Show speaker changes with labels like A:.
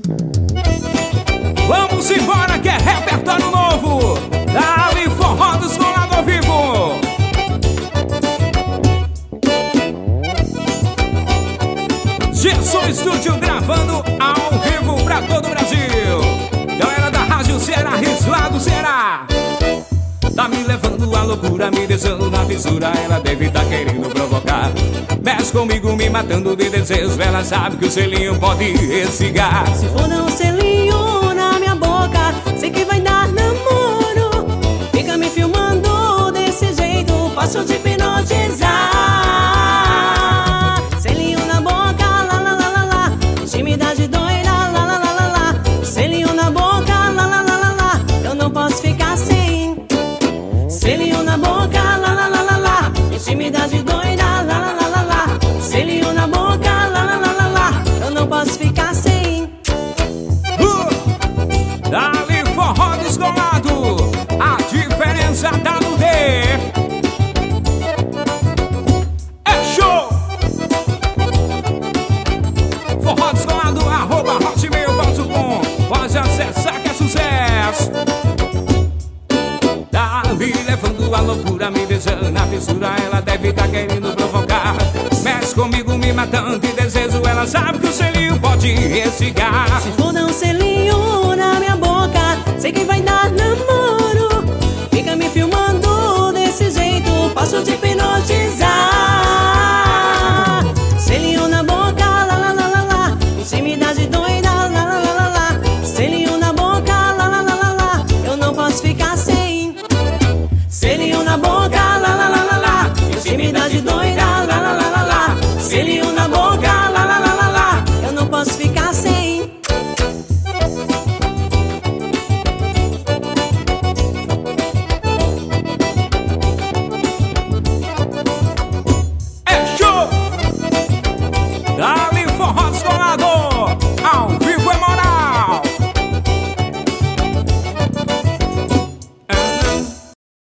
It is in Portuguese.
A: Vamos embora que é repertório novo. Dali Forró Descolado ao vivo. Gerson Estúdio gravando ao vivo pra todo o Brasil. Galera da Rádio Ceará, Risla do Ceará. Tá me levando à loucura, me deixando na fissura. Ela deve tá querendo provocar. Mexe comigo, me matando de desejo. Ela sabe que o selinho pode resseguir.
B: Se for dar um selinho na minha boca, sei que vai dar namoro. Fica me filmando desse jeito, posso te hipnotizar. Selinho na boca, lá lá lá lá lá. Intimidade doida, lá lá lá lá lá. Selinho na boca, lá lá lá lá lá. Eu não posso ficar sem. Selinho na boca, lá lá lá lá lá. Intimidade doida, lá lá lá lá lá. Selinho na boca, lá lá lá lá lá. Eu não posso ficar sem.
A: Dali Forró Descolado, a diferença tá no D. É show! Forró Descolado, @hotmail.com. Pode acessar que é sucesso. Dali levando a loucura, me deixando na fissura. Ela deve tá querendo provocar. Mexe comigo, me matando de desejo. Ela sabe que o selinho pode resseguir.
B: Se for dar um selinho na minha boca, sei que vai dar namoro. Fica me filmando desse jeito, posso te hipnotizar. Selinho na boca, lá lá lá lá lá. Intimidade doida,